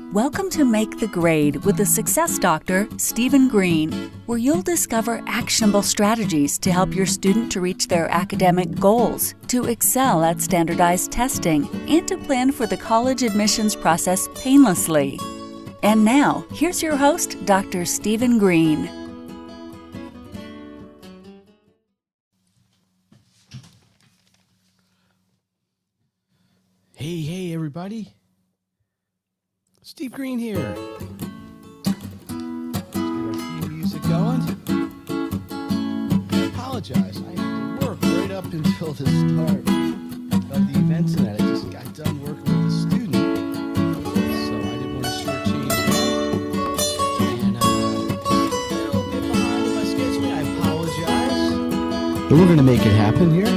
Welcome to Make the Grade with the Success Doctor, Stephen Green, where you'll discover actionable strategies to help your student to reach their academic goals, to excel at standardized testing, and to plan for the college admissions process painlessly. And now, here's your host, Dr. Stephen Green. Hey, everybody. Steve Green here. Let's get our theme music going. I apologize. I had to work right up until the start of the event tonight. I just got done working with a student, so I didn't want to shortchange them. And a little bit behind in my schedule. I apologize. But we're going to make it happen here.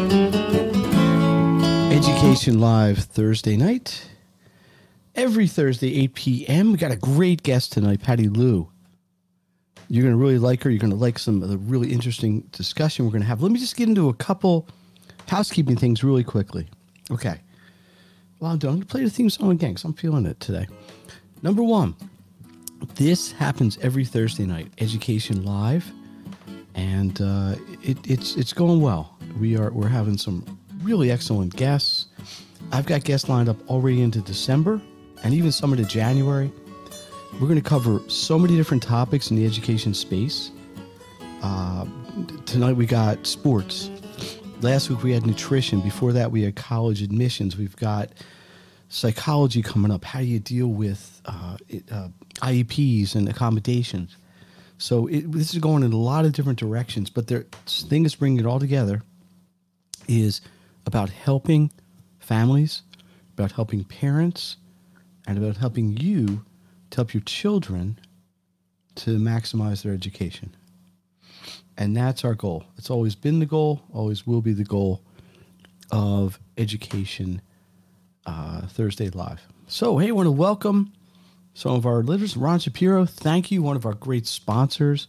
Education Live Thursday night. Every Thursday, 8 p.m. We got a great guest tonight, Patty Lou. You're going to really like her. You're going to like some of the really interesting discussion we're going to have. Let me just get into a couple housekeeping things really quickly. Okay. Well, I'm done. I'm going to play the theme song again because I'm feeling it today. Number one, this happens every Thursday night, Education Live, and it's going well. We're having some really excellent guests. I've got guests lined up already into December and even some into January. We're going to cover so many different topics in the education space. Tonight we got sports. Last week we had nutrition. Before that we had college admissions. We've got psychology coming up. How do you deal with IEPs and accommodations? So this is going in a lot of different directions, but the thing that's bringing it all together is about helping families, about helping parents, and about helping you to help your children to maximize their education. And that's our goal. It's always been the goal, always will be the goal of Education Thursday Live. So, hey, I want to welcome some of our listeners. Ron Shapiro, thank you, one of our great sponsors,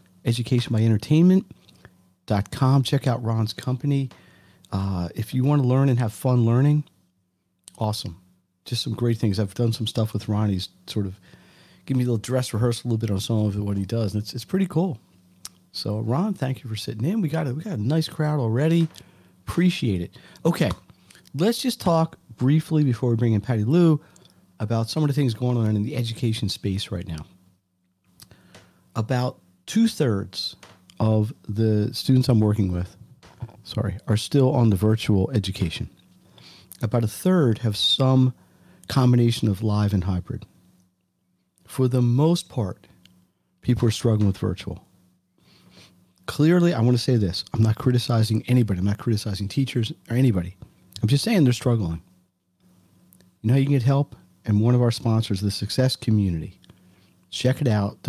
educationbyentertainment.com. Check out Ron's company. If you want to learn and have fun learning, awesome. Just some great things. I've done some stuff with Ron. He's sort of give me a little dress rehearsal a little bit on some of it, what he does. And it's pretty cool. So Ron, thank you for sitting in. We got a nice crowd already. Appreciate it. Okay. Let's just talk briefly before we bring in Patty Lou about some of the things going on in the education space right now. About 2/3 of the students I'm working with are still on the virtual education. About 1/3 have some combination of live and hybrid. For the most part, people are struggling with virtual. Clearly, I want to say this. I'm not criticizing anybody. I'm not criticizing teachers or anybody. I'm just saying they're struggling. You know how you can get help? And one of our sponsors, the Success Community. Check it out,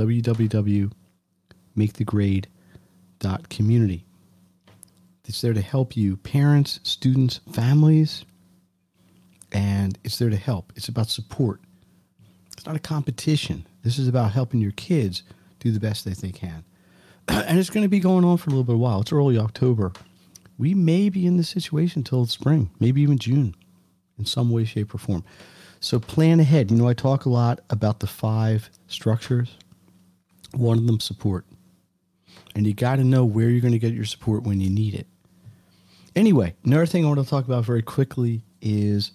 www.makethegrade.community. It's there to help you, parents, students, families, and it's there to help. It's about support. It's not a competition. This is about helping your kids do the best that they can. And it's going to be going on for a little bit of a while. It's early October. We may be in this situation until spring, maybe even June, in some way, shape, or form. So plan ahead. You know, I talk a lot about the 5 structures. One of them, support. And you got to know where you're going to get your support when you need it. Anyway, another thing I want to talk about very quickly is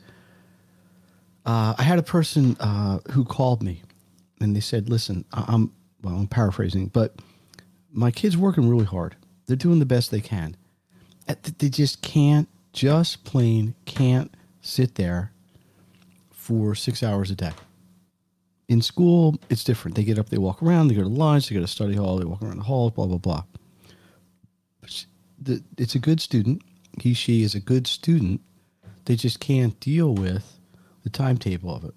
I had a person who called me and they said, listen, I'm paraphrasing, but my kid's working really hard. They're doing the best they can. They just plain can't sit there for 6 hours a day. In school, it's different. They get up, they walk around, they go to lunch, they go to study hall, they walk around the hall, blah, blah, blah. It's a good student. She is a good student. They just can't deal with the timetable of it.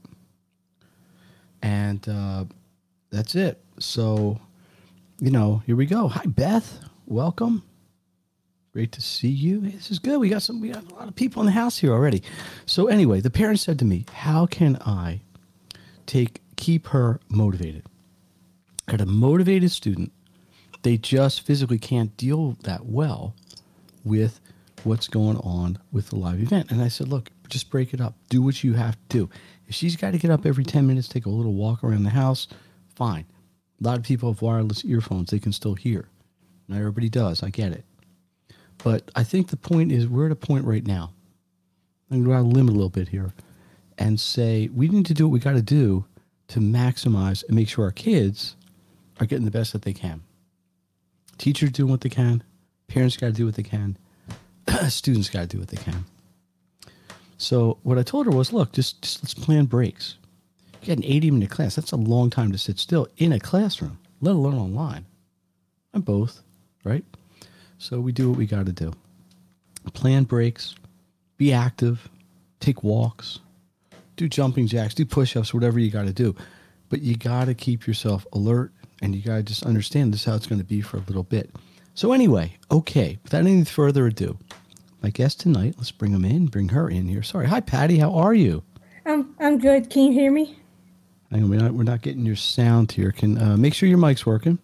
And that's it. So, here we go. Hi, Beth. Welcome. Great to see you. Hey, this is good. We got a lot of people in the house here already. So anyway, the parents said to me, how can I keep her motivated? I got a motivated student. They just physically can't deal that well with what's going on with the live event. And I said, look, Just break it up. Do what you have to do. If she's got to get up every 10 minutes, take a little walk around the house, fine. A lot of people have wireless earphones. They can still hear. Not everybody does. I get it. But I think the point is we're at a point right now. I'm going to go out of limit a little bit here and say we need to do what we got to do to maximize and make sure our kids are getting the best that they can. Teachers doing what they can. Parents got to do what they can. Students got to do what they can. So what I told her was, look, just let's plan breaks. You got an 80-minute class. That's a long time to sit still in a classroom, let alone online. And both, right? So we do what we got to do. Plan breaks, be active, take walks, do jumping jacks, do push-ups, whatever you got to do. But you got to keep yourself alert, and you got to just understand this is how it's going to be for a little bit. So anyway, okay, without any further ado, my guest tonight, let's bring her in here. Sorry. Hi, Patty. How are you? I'm good. Can you hear me? Hang on, we're not getting your sound here. Can make sure your mic's working.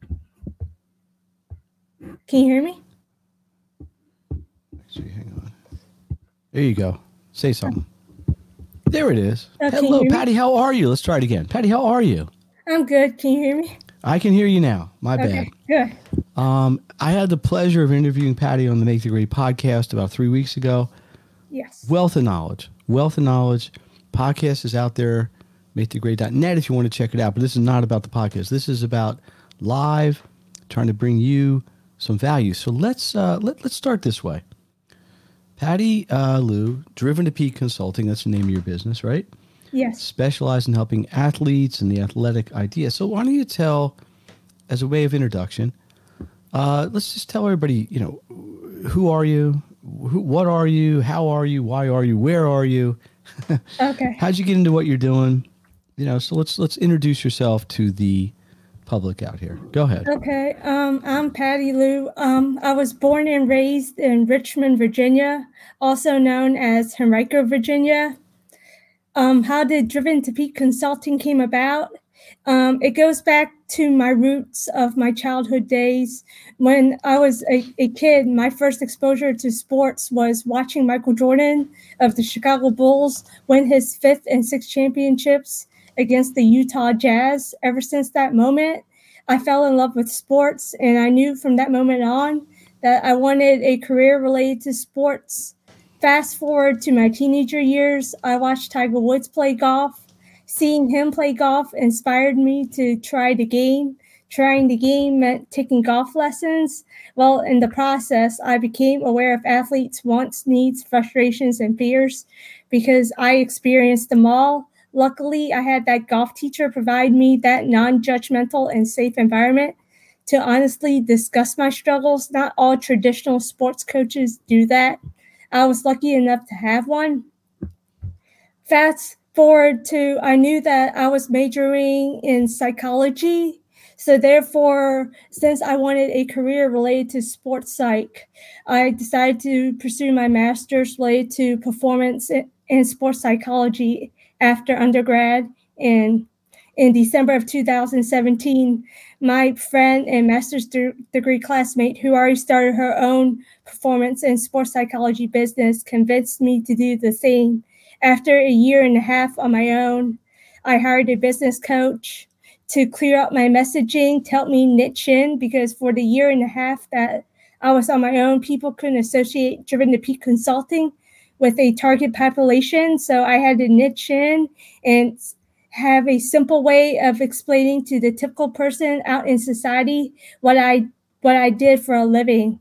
Can you hear me? Actually, hang on. There you go. Say something. There it is. Okay, Hello, Patty. How are you? Let's try it again. Patty, how are you? I'm good. Can you hear me? I can hear you now. My bad. Okay, good. I had the pleasure of interviewing Patty on the Make the Grade podcast about 3 weeks ago. Yes. Wealth of knowledge. Podcast is out there, makethegrade.net if you want to check it out. But this is not about the podcast. This is about live, trying to bring you some value. So let's start this way. Patty Liu, Driven to Peak Consulting, that's the name of your business, right? Yes. Specialize in helping athletes and the athletic idea. So why don't you tell, as a way of introduction, let's just tell everybody, who are you? What are you? How are you? Why are you? Where are you? Okay. How'd you get into what you're doing? So let's introduce yourself to the public out here. Go ahead. Okay. I'm Patty Liu. I was born and raised in Richmond, Virginia, also known as Henrico, Virginia. How did Driven to Peak Consulting came about? It goes back to my roots of my childhood days. When I was a kid, my first exposure to sports was watching Michael Jordan of the Chicago Bulls win his 5th and 6th championships against the Utah Jazz. Ever since that moment, I fell in love with sports, and I knew from that moment on that I wanted a career related to sports. Fast forward to my teenager years, I watched Tiger Woods play golf. Seeing him play golf inspired me to try the game. Trying the game meant taking golf lessons. Well, in the process, I became aware of athletes' wants, needs, frustrations, and fears because I experienced them all. Luckily, I had that golf teacher provide me that non-judgmental and safe environment to honestly discuss my struggles. Not all traditional sports coaches do that. I was lucky enough to have one. Fast forward to, I knew that I was majoring in psychology. So therefore, since I wanted a career related to sports psych, I decided to pursue my master's related to performance and sports psychology after undergrad. And in December of 2017, my friend and master's degree classmate who already started her own performance and sports psychology business convinced me to do the same. After a year and a half on my own, I hired a business coach to clear up my messaging, to help me niche in, because for the year and a half that I was on my own, people couldn't associate Driven to Peak Consulting with a target population. So I had to niche in and have a simple way of explaining to the typical person out in society what I did for a living.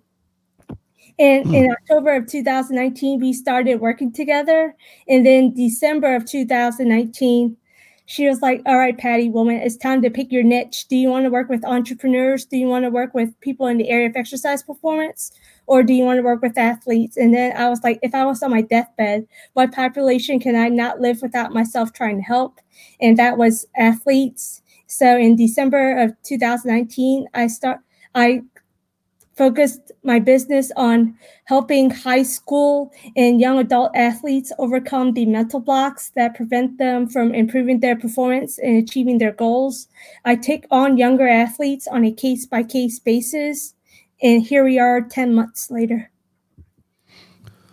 And in October of 2019, we started working together. And then December of 2019, she was like, all right, Patty, woman, it's time to pick your niche. Do you want to work with entrepreneurs? Do you want to work with people in the area of exercise performance? Or do you want to work with athletes? And then I was like, if I was on my deathbed, what population can I not live without myself trying to help? And that was athletes. So in December of 2019, I focused my business on helping high school and young adult athletes overcome the mental blocks that prevent them from improving their performance and achieving their goals. I take on younger athletes on a case-by-case basis, and here we are 10 months later.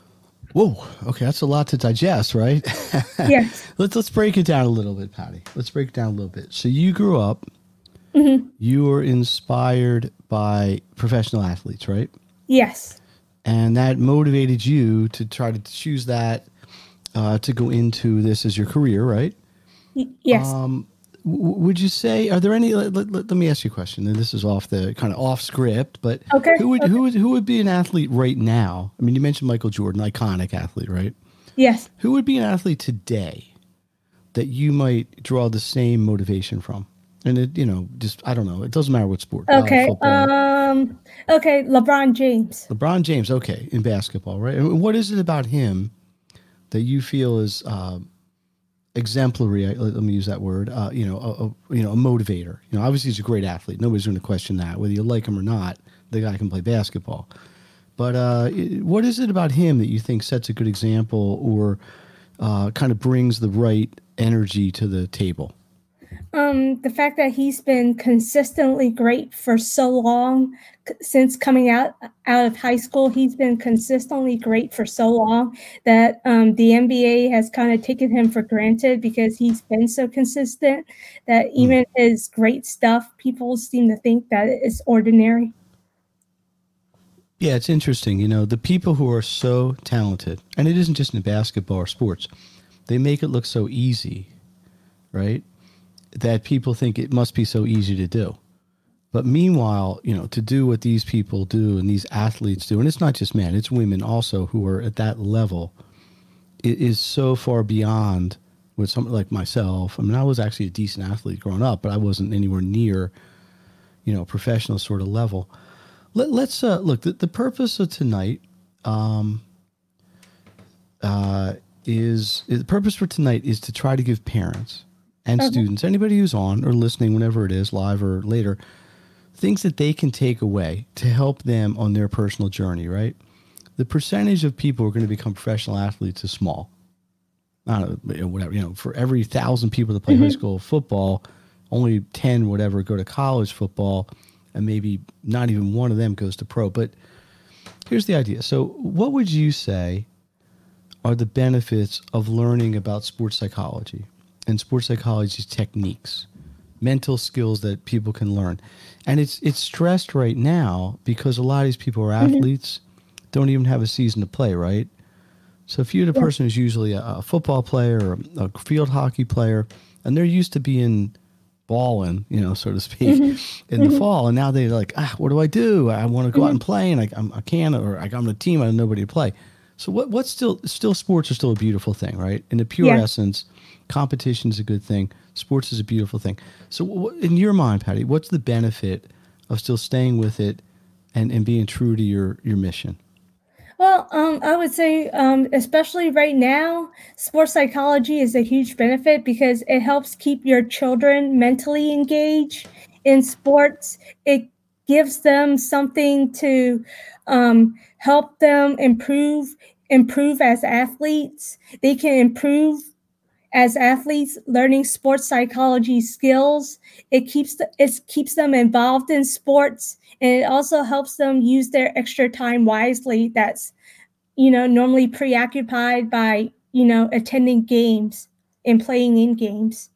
Whoa. Okay, that's a lot to digest, right? Yes. Let's break it down a little bit, Patty. Let's break it down a little bit. So you grew up, Hmm. you were inspired by professional athletes, right? Yes. And that motivated you to try to choose that to go into this as your career, right? Yes. Would you say, are there any? Let me ask you a question, and this is off the kind of off script, but Okay. who would be an athlete right now? I mean, you mentioned Michael Jordan, iconic athlete, right? Yes. Who would be an athlete today that you might draw the same motivation from? And it, just I don't know. It doesn't matter what sport, Okay. football. Okay. LeBron James. LeBron James, okay, in basketball, right? And what is it about him that you feel is exemplary? Let me use that word. A motivator. Obviously he's a great athlete. Nobody's going to question that, whether you like him or not. The guy can play basketball. But what is it about him that you think sets a good example, or kind of brings the right energy to the table? The fact that he's been consistently great for so long, since coming out of high school, he's been consistently great for so long that the NBA has kind of taken him for granted because he's been so consistent that even his great stuff, people seem to think that it's ordinary. Yeah, it's interesting. The people who are so talented, and it isn't just in basketball or sports, they make it look so easy, right? That people think it must be so easy to do. But meanwhile, to do what these people do and these athletes do, and it's not just men, it's women also who are at that level, it is so far beyond what someone like myself. I mean, I was actually a decent athlete growing up, but I wasn't anywhere near, professional sort of level. Let's look. The purpose of tonight is the purpose for tonight is to try to give parents and students, anybody who's on or listening, whenever it is, live or later, things that they can take away to help them on their personal journey. Right? The percentage of people who are going to become professional athletes is small. I don't know, whatever. For every 1,000 people that play high school football, only 10 would ever go to college football, and maybe not even one of them goes to pro. But here's the idea. So what would you say are the benefits of learning about sports psychology and sports psychology techniques, mental skills that people can learn? And it's stressed right now because a lot of these people are athletes, don't even have a season to play, right? So if you're the person who's usually a football player or a field hockey player, and they're used to being balling, so to speak, in the fall, and now they're like, what do I do? I want to go out and play, and I can't, or I'm on a team, I have nobody to play. So what's still sports are still a beautiful thing, right? In the pure essence, competition is a good thing. Sports is a beautiful thing. So in your mind, Patty, what's the benefit of still staying with it and being true to your mission? Well, I would say, especially right now, sports psychology is a huge benefit because it helps keep your children mentally engaged in sports. It gives them something to help them improve as athletes. They can improve as athletes learning sports psychology skills. It keeps them involved in sports, and it also helps them use their extra time wisely that's normally preoccupied by attending games and playing in games.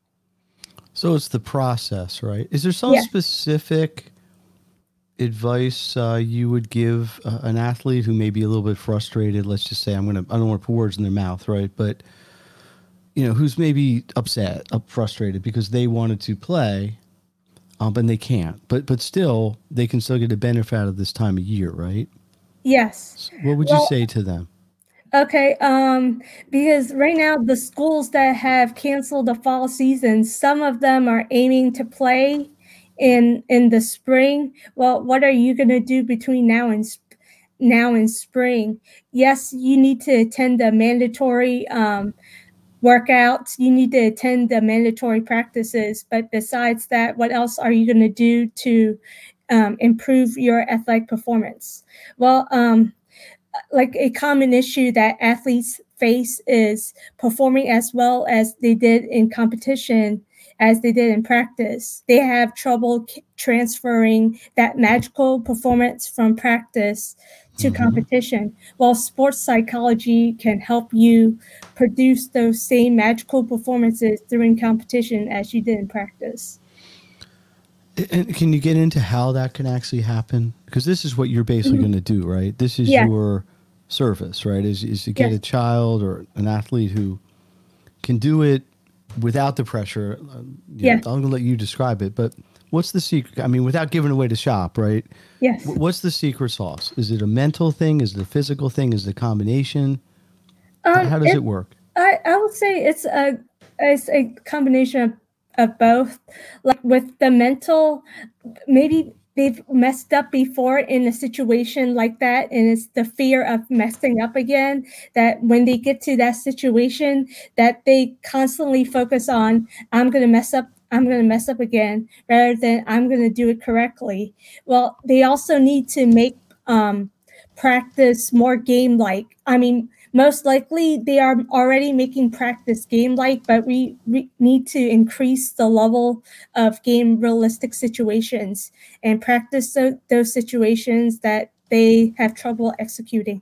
So it's the process, right? Is there some Yeah. specific advice you would give an athlete who may be a little bit frustrated? Let's just say I don't want to put words in their mouth, right? But who's maybe upset, frustrated because they wanted to play, but they can't. But still, they can still get a benefit out of this time of year, right? Yes. What would you say to them? Okay, because right now the schools that have canceled the fall season, some of them are aiming to play in the spring. Well, what are you going to do between now and spring? Yes, you need to attend the mandatory workouts. You need to attend the mandatory practices. But besides that, what else are you going to do to improve your athletic performance? Well, like a common issue that athletes face is performing as well as they did in competition as they did in practice. They have trouble transferring that magical performance from practice to competition, while sports psychology can help you produce those same magical performances during competition as you did in practice. And can you get into how that can actually happen? Because this is what you're basically going to do, right? This is your service, right? Is to get a child or an athlete who can do it without the pressure. I'm going to let you describe it, but what's the secret? I mean, without giving away the shop, right? Yes. What's the secret sauce? Is it a mental thing? Is it a physical thing? Is it a combination? How does it work? I would say it's a combination of both. Like with the mental, maybe they've messed up before in a situation like that, and it's the fear of messing up again, that when they get to that situation, that they constantly focus on, I'm going to mess up again, rather than I'm going to do it correctly. Well, they also need to make practice more game-like. I mean, most likely they are already making practice game-like, but we need to increase the level of game realistic situations and practice those situations that they have trouble executing.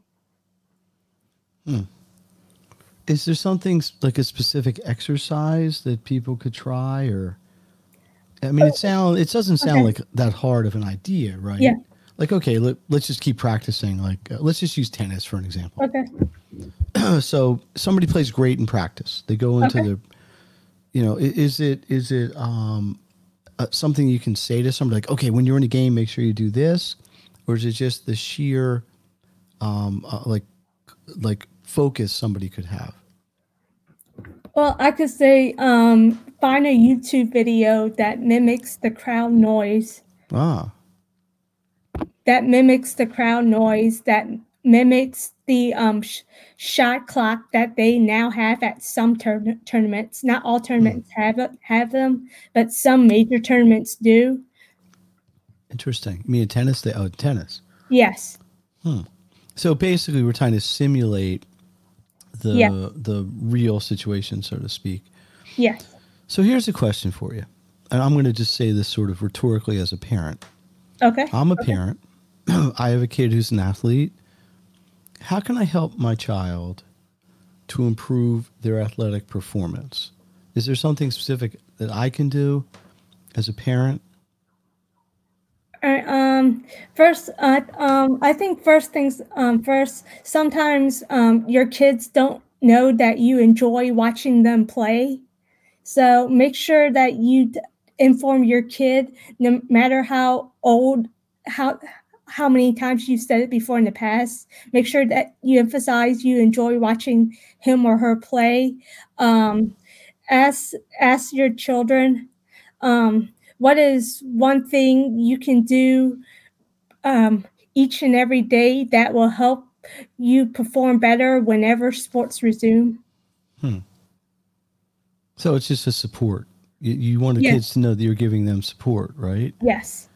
Is there something like a specific exercise that people could try? Or, I mean, it doesn't sound like that hard of an idea, right? Yeah. Like, okay, let's just keep practicing. Like, let's just use tennis for an example. Okay. So somebody plays great in practice. They go into is it something you can say to somebody like, okay, when you're in a game, make sure you do this, or is it just the sheer like focus somebody could have? Well, I could say find a YouTube video that mimics the crowd noise. That mimics the crowd noise, that mimics the shot clock that they now have at some tournaments. Not all tournaments have them, but some major tournaments do. Interesting. You mean tennis? Tennis. Yes. So basically, we're trying to simulate the real situation, so to speak. Yes. So here's a question for you, and I'm going to just say this sort of rhetorically as a parent. Okay. I'm a parent. I have a kid who's an athlete. How can I help my child to improve their athletic performance? Is there something specific that I can do as a parent? First, I think first things first, sometimes your kids don't know that you enjoy watching them play. So make sure that you inform your kid, no matter how old, how many times you've said it before in the past. Make sure that you emphasize you enjoy watching him or her play. Ask your children, what is one thing you can do each and every day that will help you perform better whenever sports resume? So it's just a support. You want the kids to know that you're giving them support, right? Yes.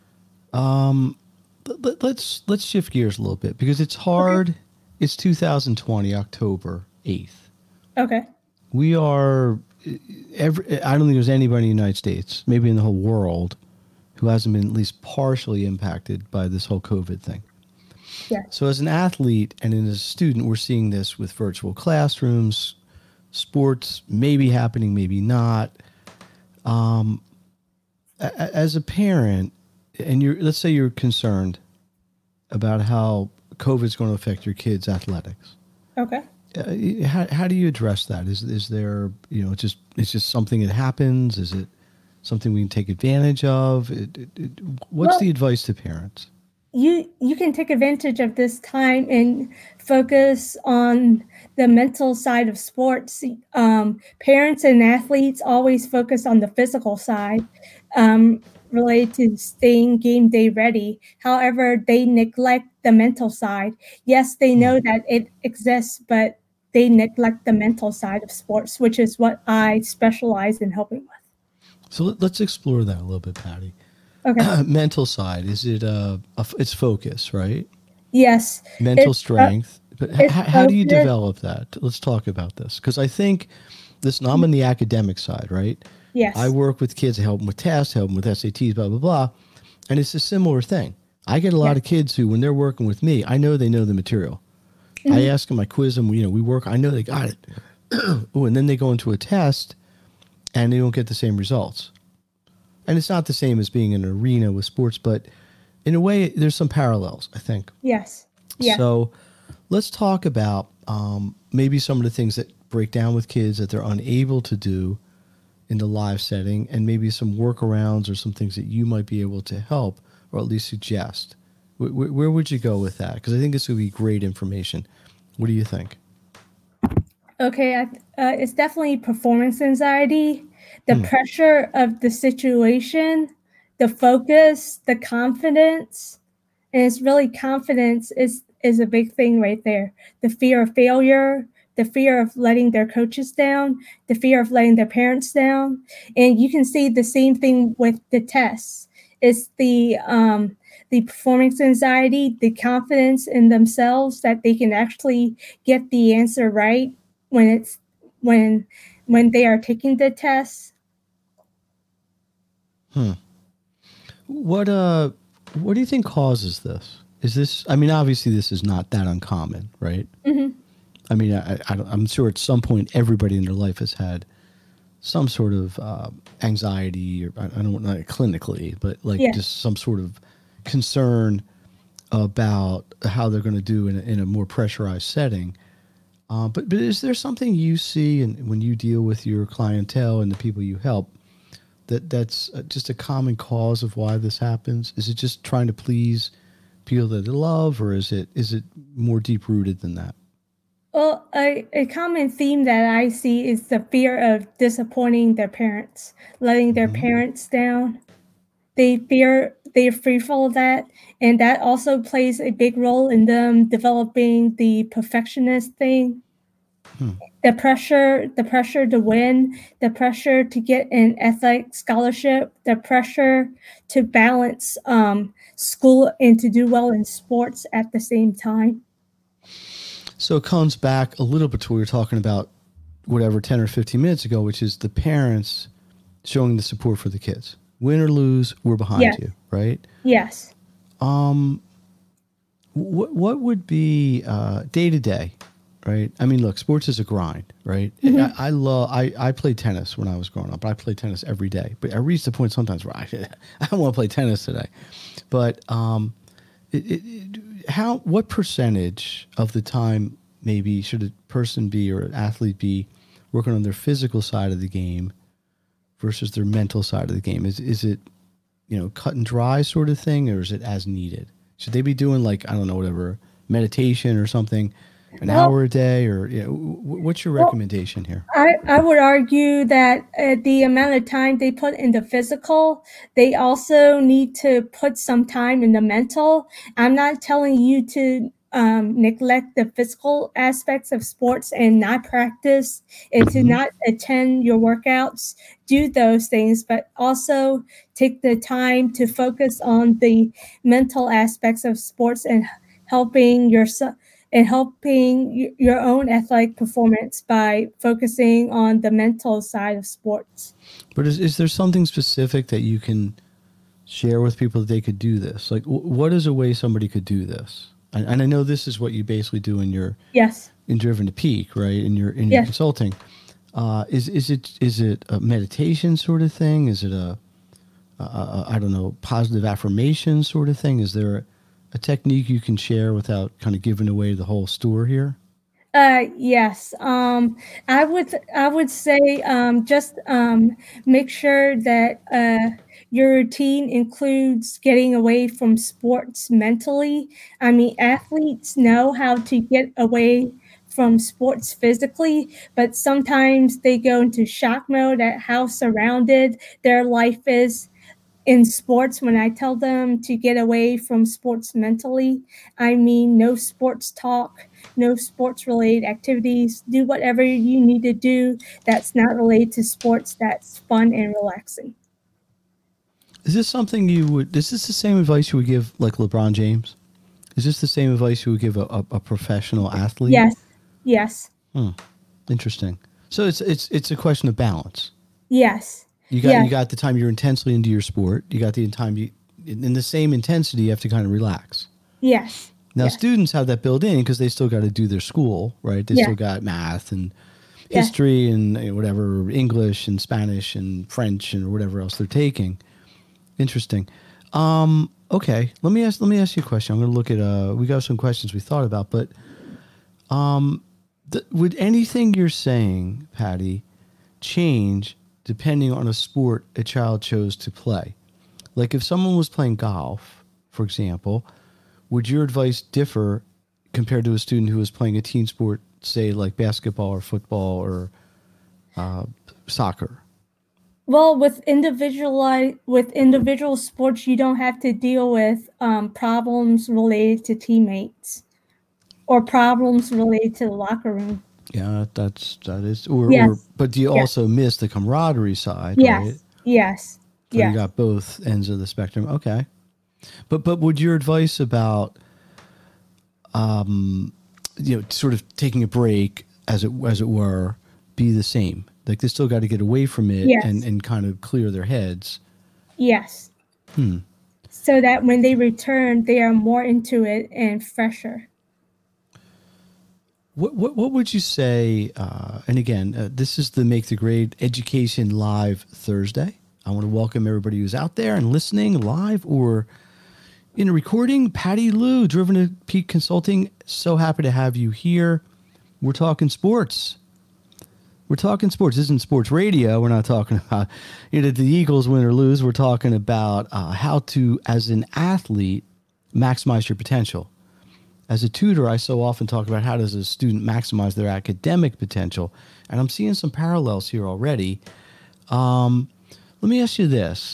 Let's shift gears a little bit, because it's hard. Okay. It's 2020, October 8th. Okay. We are I don't think there's anybody in the United States, maybe in the whole world, who hasn't been at least partially impacted by this whole COVID thing. Yeah. So as an athlete and as a student, we're seeing this with virtual classrooms, sports maybe happening, maybe not. As a parent, and let's say you're concerned about how COVID is going to affect your kids' athletics. Okay. How do you address that? Is there, it's just something that happens? Is it something we can take advantage of? What's the advice to parents? You can take advantage of this time and focus on the mental side of sports. Parents and athletes always focus on the physical side, related to staying game day ready. However, they neglect the mental side. Yes, they know that it exists, but they neglect the mental side of sports, which is what I specialize in helping with. So let's explore that a little bit, Patty. Okay. Mental side, is it it's focus, right? Yes. Mental strength. But how do you develop that? Let's talk about this, because I think I'm on the academic side, right? Yes. I work with kids, I help them with tests, help them with SATs, blah, blah, blah. And it's a similar thing. I get a lot of kids who, when they're working with me, I know they know the material. I ask them, I quiz them, we work, I know they got it. Ooh, and then they go into a test and they don't get the same results. And it's not the same as being in an arena with sports, but in a way, there's some parallels, I think. Yes. Yeah. So let's talk about maybe some of the things that break down with kids that they're unable to do in the live setting, and maybe some workarounds or some things that you might be able to help or at least suggest. Where would you go with that? Because I think this would be great information. What do you think? Okay, it's definitely performance anxiety, the pressure of the situation, the focus, the confidence, and it's really confidence is a big thing right there. The fear of failure, the fear of letting their coaches down, the fear of letting their parents down, and you can see the same thing with the tests. It's the performance anxiety, the confidence in themselves that they can actually get the answer right when they are taking the test. What do you think causes this? Is this? I mean, obviously, this is not that uncommon, right? Mm-hmm. I mean, I'm sure at some point everybody in their life has had some sort of anxiety, or I don't know, clinically, but like just some sort of concern about how they're going to do in a more pressurized setting. But is there something you see when you deal with your clientele and the people you help that's just a common cause of why this happens? Is it just trying to please people that they love, or is it more deep rooted than that? Well, a common theme that I see is the fear of disappointing their parents, letting their parents down. They're fearful of that, and that also plays a big role in them developing the perfectionist thing. The pressure to win, the pressure to get an athletic scholarship, the pressure to balance school and to do well in sports at the same time. So it comes back a little bit to what we were talking about, 10 or 15 minutes ago, which is the parents showing the support for the kids. Win or lose, we're behind you, right? Yes. What would be day to day, right? I mean, look, sports is a grind, right? I played tennis when I was growing up. I played tennis every day, but I reached the point sometimes where I don't want to play tennis today. But what percentage of the time maybe should a person be, or an athlete be, working on their physical side of the game versus their mental side of the game? Is it, cut and dry sort of thing, or is it as needed? Should they be doing meditation or something, an hour a day, or what's your recommendation here? I would argue that the amount of time they put in the physical, they also need to put some time in the mental. I'm not telling you to neglect the physical aspects of sports and not practice and to not attend your workouts. Do those things, but also take the time to focus on the mental aspects of sports and helping yourself and helping your own athletic performance by focusing on the mental side of sports. But is there something specific that you can share with people that they could do this? Like, what is a way somebody could do this? And I know this is what you basically do in your in Driven to Peak, right? In your consulting. Is it a meditation sort of thing? Is it a I don't know, positive affirmation sort of thing? Is there a technique you can share without kind of giving away the whole store here? Yes. I would say just make sure that your routine includes getting away from sports mentally. I mean, athletes know how to get away from sports physically, but sometimes they go into shock mode at how surrounded their life is in sports. When I tell them to get away from sports mentally, I mean no sports talk, no sports related activities. Do whatever you need to do that's not related to sports, that's fun and relaxing. Is this something is this the same advice you would give like LeBron James? Is this the same advice you would give a professional athlete? Yes. Interesting. So it's a question of balance. Yes. You got the time you're intensely into your sport. You got the time in the same intensity, you have to kind of relax. Yes. Now, Yes. students have that built in because they still got to do their school, right? They Yeah. still got math and Yeah. history and whatever, English and Spanish and French and whatever else they're taking. Interesting. Okay, let me ask you a question. I'm going to look at we got some questions we thought about, but would anything you're saying, Patty, change depending on a sport a child chose to play? Like if someone was playing golf, for example, would your advice differ compared to a student who was playing a team sport, say like basketball or football or soccer? Well, with individual sports, you don't have to deal with problems related to teammates or problems related to the locker room. Yeah, that is. Yes. But do you Yes. also miss the camaraderie side, Yes. right? Yes. So Yes. you got both ends of the spectrum. Okay. But would your advice about sort of taking a break as it were be the same? Like they still got to get away from it Yes. and kind of clear their heads. Yes. So that when they return, they are more into it and fresher. What would you say? And again, this is the Make the Grade Education Live Thursday. I want to welcome everybody who's out there and listening live or in a recording. Patty Lou, Driven to Peak Consulting. So happy to have you here. We're talking sports. This isn't sports radio. We're not talking about the Eagles win or lose. We're talking about how to, as an athlete, maximize your potential. As a tutor, I so often talk about how does a student maximize their academic potential, and I'm seeing some parallels here already. Let me ask you this: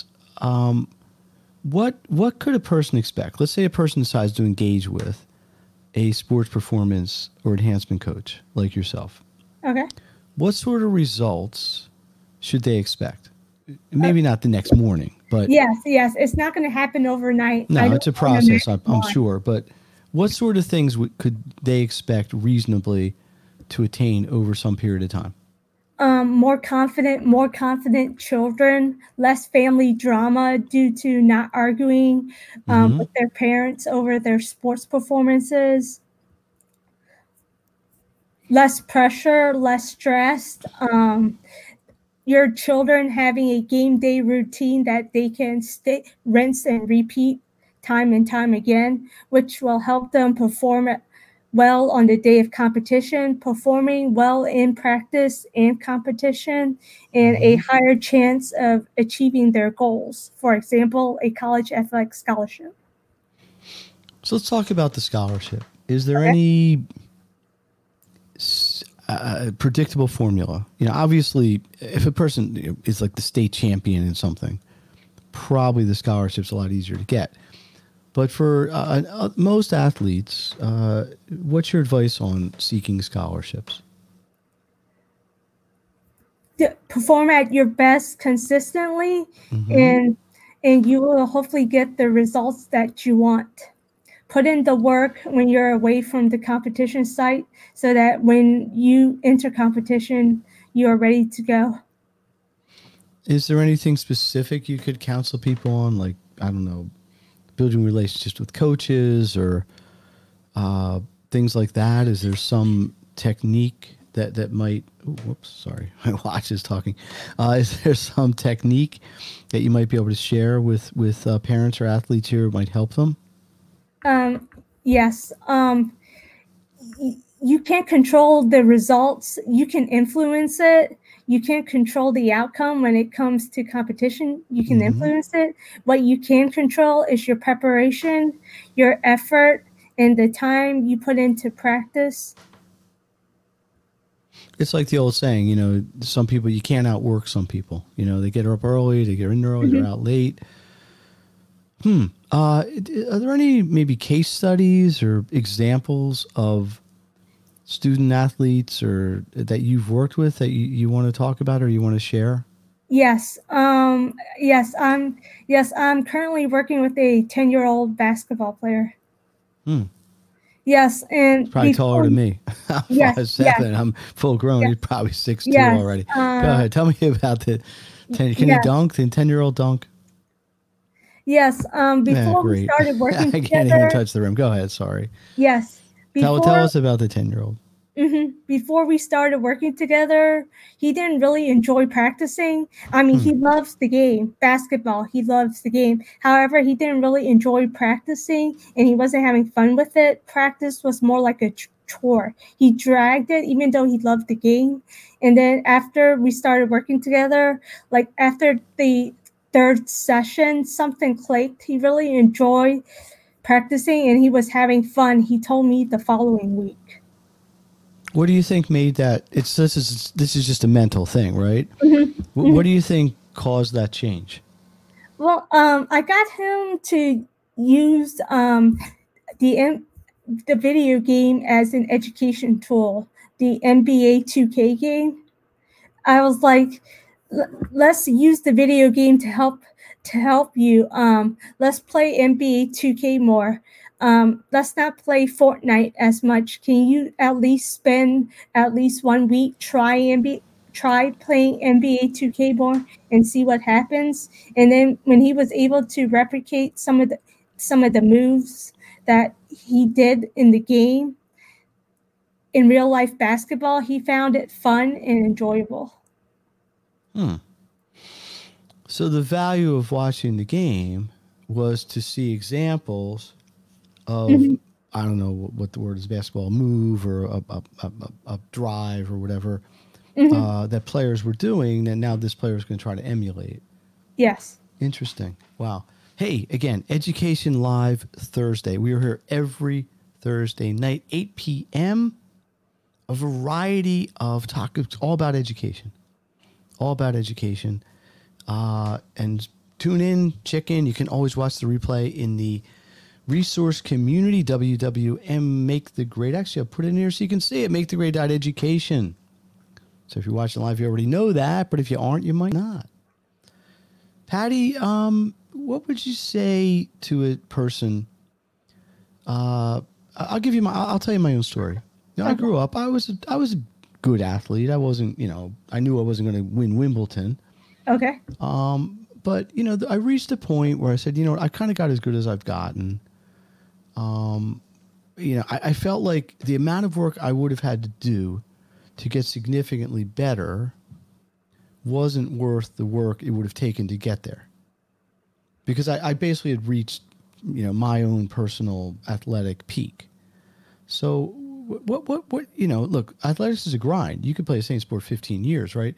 what could a person expect? Let's say a person decides to engage with a sports performance or enhancement coach like yourself. Okay. What sort of results should they expect? Maybe not the next morning, but Yes. It's not going to happen overnight. no, it's a process, I'm sure. sure. But what sort of things could they expect reasonably to attain over some period of time? More confident children, less family drama due to not arguing with their parents over their sports performances, less pressure, less stress. Your children having a game day routine that they can rinse and repeat time and time again, which will help them perform well on the day of competition, performing well in practice and competition, and a higher chance of achieving their goals. For example, a college athletic scholarship. So let's talk about the scholarship. Is there any predictable formula? Obviously, if a person is like the state champion in something, probably the scholarship's a lot easier to get. But for most athletes, what's your advice on seeking scholarships? Perform at your best consistently, and you will hopefully get the results that you want. Put in the work when you're away from the competition site so that when you enter competition, you are ready to go. Is there anything specific you could counsel people on? Like, I don't know, building relationships with coaches or things like that? Is there some technique that might, whoops, sorry, my watch is talking. Is there some technique that you might be able to share with parents or athletes here who might help them? Yes. You can't control the results. You can influence it. You can't control the outcome when it comes to competition. You can influence it. What you can control is your preparation, your effort, and the time you put into practice. It's like the old saying, some people, you can't outwork some people. They get up early, they get in early, they're out late. Are there any maybe case studies or examples of student athletes or that you've worked with that you want to talk about or you want to share? Yes. I'm currently working with a 10-year-old basketball player. Yes, and Probably taller than me. I'm 5'7". I'm full grown. Yes. He's probably 6'2" Yes. already. Go ahead. Tell me about the 10. Can he dunk? The 10-year-old dunk? Yes. Yeah, Before we great. started working I can't even together. touch the rim. Go ahead. Sorry. Yes. Tell Before us about the 10-year-old. Before we started working together, he didn't really enjoy practicing. I mean, he loves the game, basketball. He loves the game. However, he didn't really enjoy practicing and he wasn't having fun with it. Practice was more like a chore. He dragged it even though he loved the game. And then after we started working together, like after the third session, something clicked. He really enjoyed practicing and he was having fun. He told me the following week. What do you think made that? This is just a mental thing, right? Mm-hmm. What do you think caused that change? Well, I got him to use the the video game as an education tool, the NBA 2K game. I was like, let's use the video game to help you. Let's play NBA 2K more. Let's not play Fortnite as much. Can you at least spend at least 1 week try playing NBA 2K more and see what happens? And then when he was able to replicate some of the moves that he did in the game in real life basketball, he found it fun and enjoyable. So the value of watching the game was to see examples of, I don't know what the word is, basketball move or a drive or whatever that players were doing, and now this player is going to try to emulate. Yes. Interesting. Wow. Hey, again, Education Live Thursday. We are here every Thursday night, 8 p.m. A variety of topics, all about education. All about education. And tune in, check in. You can always watch the replay in the resource community, WWM Make the Grade. Actually, I'll put it in here so you can see it, makethegrade.education. So if you're watching live, you already know that, but if you aren't, you might not. Patty, what would you say to a person? I'll tell you my own story. You know, I grew up, I was a good athlete. I wasn't, I knew I wasn't going to win Wimbledon. Okay. But, I reached a point where I said, I kind of got as good as I've gotten. I felt like the amount of work I would have had to do to get significantly better wasn't worth the work it would have taken to get there. Because I basically had reached, my own personal athletic peak. So what, look, athletics is a grind. You could play the same sport 15 years, right?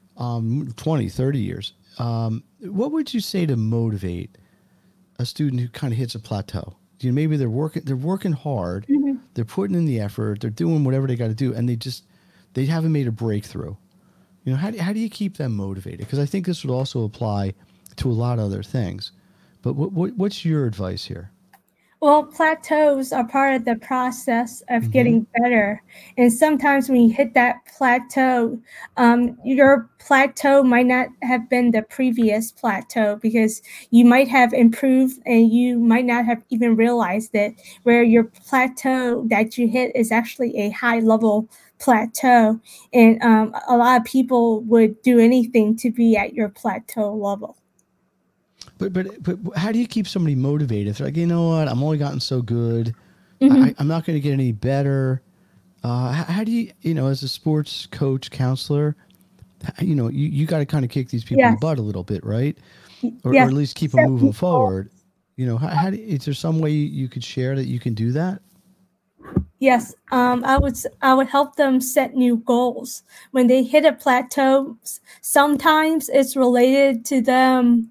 20, 30 years. What would you say to motivate a student who kind of hits a plateau? Maybe they're working hard, they're putting in the effort, they're doing whatever they got to do, and they haven't made a breakthrough. How do you keep them motivated? Because I think this would also apply to a lot of other things. But what's your advice here? Well, plateaus are part of the process of getting better. And sometimes when you hit that plateau, your plateau might not have been the previous plateau because you might have improved and you might not have even realized it, where your plateau that you hit is actually a high level plateau. And a lot of people would do anything to be at your plateau level. But how do you keep somebody motivated? If they're like, you know what, I'm only gotten so good. I'm not going to get any better. How do you, as a sports coach, counselor, you got to kind of kick these people in the butt a little bit, right? Or at least keep them moving forward. Is there some way you could share that you can do that? Yes, I would help them set new goals. When they hit a plateau, sometimes it's related to them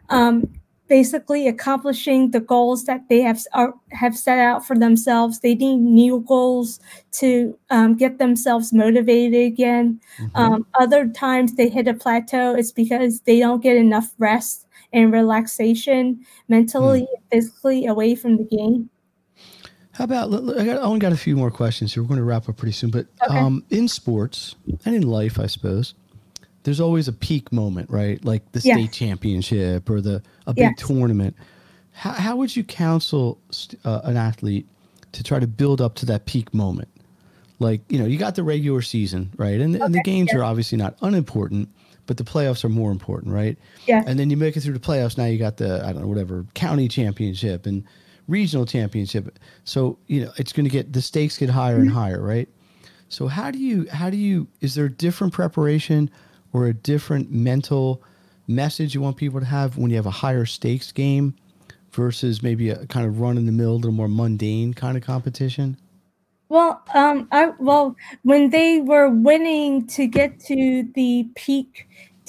basically accomplishing the goals that they have set out for themselves. They need new goals to get themselves motivated again. Other times they hit a plateau, it's because they don't get enough rest and relaxation mentally and physically away from the game. How about, I only got a few more questions here. We're going to wrap up pretty soon. But in sports and in life, I suppose, there's always a peak moment, right? Like the state championship or a big tournament. How would you counsel an athlete to try to build up to that peak moment? Like, you got the regular season, right? And the games are obviously not unimportant, but the playoffs are more important, right? Yes. And then you make it through the playoffs. Now you got the, I don't know, whatever, county championship and regional championship. So, it's going to the stakes get higher and higher, right? So how do you, is there a different preparation or a different mental message you want people to have when you have a higher stakes game versus maybe a kind of run in the mill, a little more mundane kind of competition? Well, when they were winning to get to the peak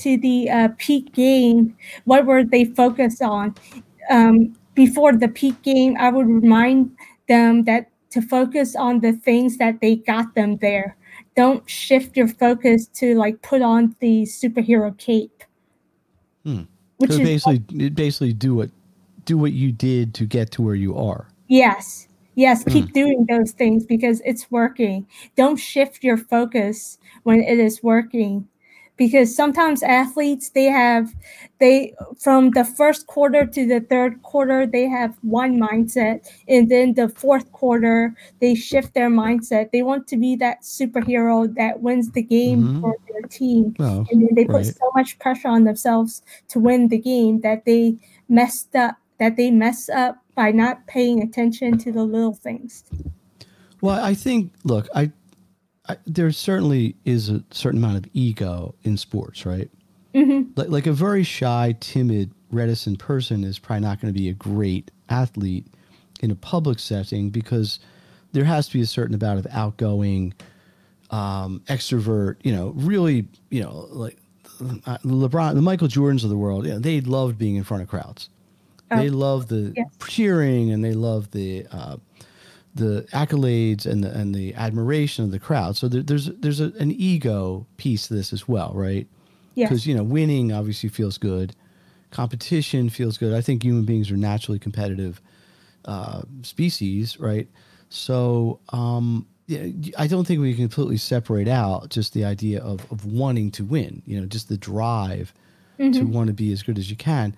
game, what were they focused on? Before the peak game, I would remind them that to focus on the things that they got them there. Don't shift your focus to like put on the superhero cape. Which So is basically do what you did to get to where you are. Yes, keep doing those things because it's working. Don't shift your focus when it is working. Because sometimes athletes, they from the first quarter to the third quarter, they have one mindset. And then the fourth quarter, they shift their mindset. They want to be that superhero that wins the game for their team. Well, and then they put right. so much pressure on themselves to win the game that they mess up by not paying attention to the little things. Well, I think, look, there certainly is a certain amount of ego in sports, right? Mm-hmm. Like a very shy, timid, reticent person is probably not going to be a great athlete in a public setting because there has to be a certain amount of outgoing, extrovert, really, like LeBron, the Michael Jordans of the world, they loved being in front of crowds. They love the cheering and they love the accolades and the admiration of the crowd. So there's an ego piece to this as well, right? Because winning obviously feels good, competition feels good. I think human beings are naturally competitive species, right? So I don't think we can completely separate out just the idea of wanting to win. Just the drive to want to be as good as you can.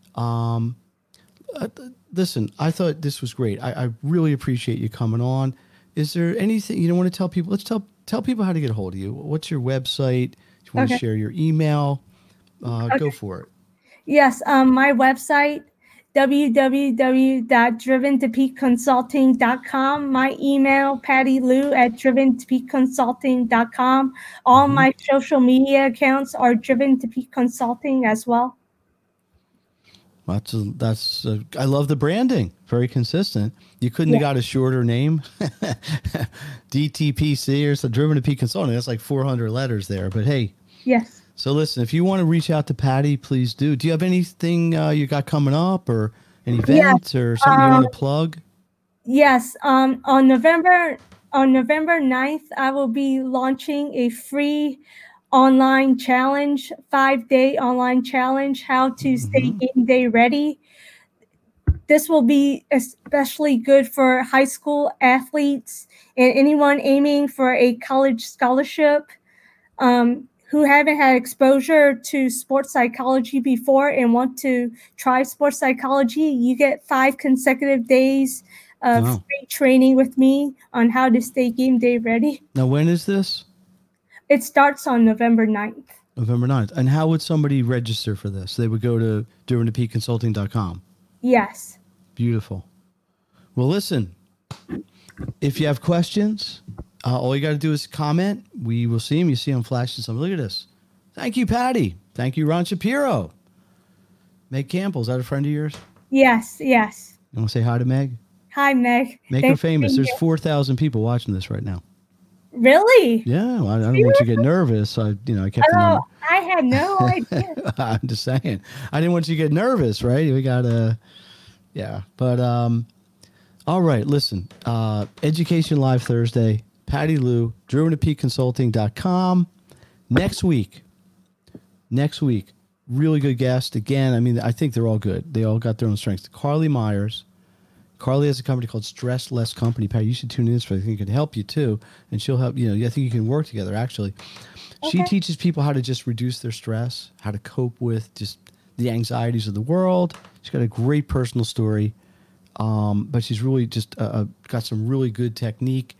Listen, I thought this was great. I really appreciate you coming on. Is there anything you want to tell people? Let's tell people how to get a hold of you. What's your website? Do you want to share your email? Go for it. Yes, my website, www.driventopeakconsulting.com. My email, pattylou@driventopeakconsulting.com. All my social media accounts are Driven to Peak Consulting as well. That's I love the branding. Very consistent. You couldn't have got a shorter name. DTPC or so, Driven to Peak Consulting. That's like 400 letters there. But hey. Yes. So listen, if you want to reach out to Patty, please do. Do you have anything you got coming up or an event or something you want to plug? Yes. On November 9th, I will be launching a free online challenge, 5-day online challenge, how to stay game day ready. This will be especially good for high school athletes and anyone aiming for a college scholarship who haven't had exposure to sports psychology before and want to try sports psychology. You get 5 consecutive days of free training with me on how to stay game day ready. Now, when is this? It starts on November 9th. November 9th. And how would somebody register for this? They would go to driventopeakconsulting.com. Yes. Beautiful. Well, listen, if you have questions, all you got to do is comment. We will see them. You see them flashing something. Look at this. Thank you, Patty. Thank you, Ron Shapiro. Meg Campbell, is that a friend of yours? Yes. You want to say hi to Meg? Hi, Meg. Make her famous. There's 4,000 people watching this right now. Really? Yeah, well, I don't want you to get nervous. I kept the number. I had no idea. I'm just saying. I didn't want you to get nervous, right? We got to, But, all right, listen. Education Live Thursday. Patty Lou, driventopeakconsulting.com. Next week, really good guest. Again, I mean, I think they're all good. They all got their own strengths. Carly Myers. Carly has a company called Stress Less Company. Patty, you should tune in this for. I think it can help you too, and she'll help. I think you can work together. Actually, she teaches people how to just reduce their stress, how to cope with just the anxieties of the world. She's got a great personal story, but she's really just got some really good technique.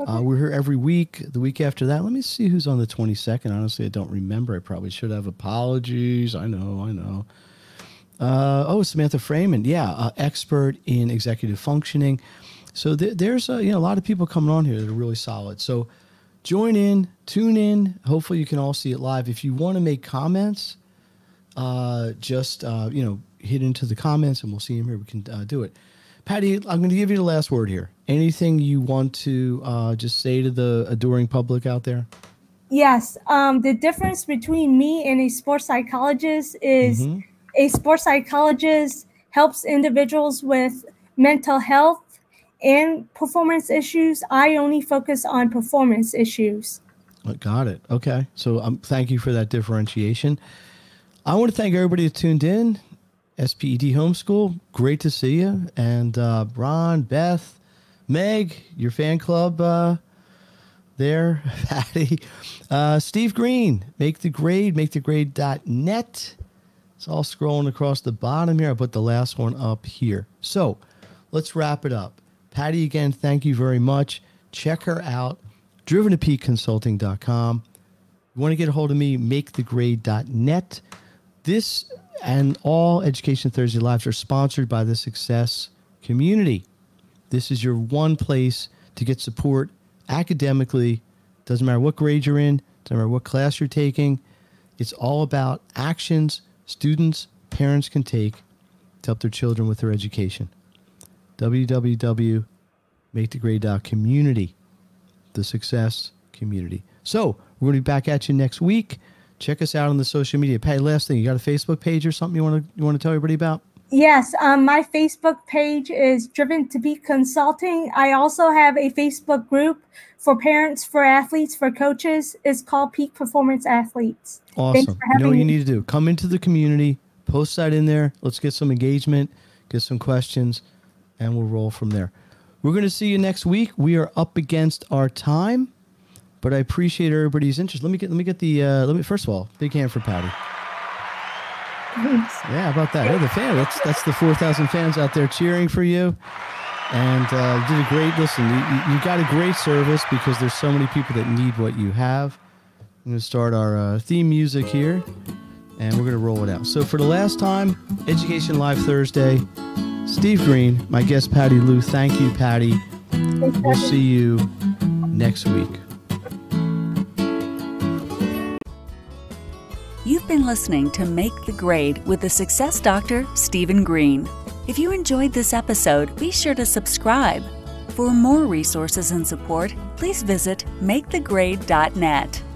Okay. We're here every week. The week after that, let me see who's on the 22nd. Honestly, I don't remember. I probably should have. Apologies. I know. Samantha Freeman. Yeah, expert in executive functioning. So there's a lot of people coming on here that are really solid. So join in, tune in. Hopefully you can all see it live. If you want to make comments, just hit into the comments and we'll see them here. We can do it. Patty, I'm going to give you the last word here. Anything you want to just say to the adoring public out there? Yes. The difference between me and a sports psychologist is a sports psychologist helps individuals with mental health and performance issues. I only focus on performance issues. Got it. Okay. So thank you for that differentiation. I want to thank everybody that tuned in. SPED Homeschool, great to see you. And Ron, Beth, Meg, your fan club there, Patty, Steve Green, makethegrade.net. It's all scrolling across the bottom here. I put the last one up here. So let's wrap it up. Patty, again, thank you very much. Check her out, driventopeakconsulting.com. You want to get a hold of me, makethegrade.net. This and all Education Thursday Lives are sponsored by the Success Community. This is your one place to get support academically. Doesn't matter what grade you're in, doesn't matter what class you're taking. It's all about actions students, parents can take to help their children with their education. www.makethegrade.community, the Success Community. So we're going to be back at you next week. Check us out on the social media. Patty, last thing, you got a Facebook page or something you want to tell everybody about? Yes, my Facebook page is Driven to Peak Consulting. I also have a Facebook group for parents, for athletes, for coaches. It's called Peak Performance Athletes. Awesome. You know what you need to do? Come into the community, post that in there. Let's get some engagement, get some questions, and we'll roll from there. We're going to see you next week. We are up against our time, but I appreciate everybody's interest. Let me get the first of all, big hand for Patty. Thanks. Yeah, how about that? Hey, the fan. That's the 4,000 fans out there cheering for you. And you did a great, listen, you got a great service because there's so many people that need what you have. I'm going to start our theme music here, and we're going to roll it out. So for the last time, Education Live Thursday, Steve Green, my guest Patty Lou. Thank you, Patty. We'll see you next week. You've been listening to Make the Grade with the Success Doctor, Stephen Green. If you enjoyed this episode, be sure to subscribe. For more resources and support, please visit makethegrade.net.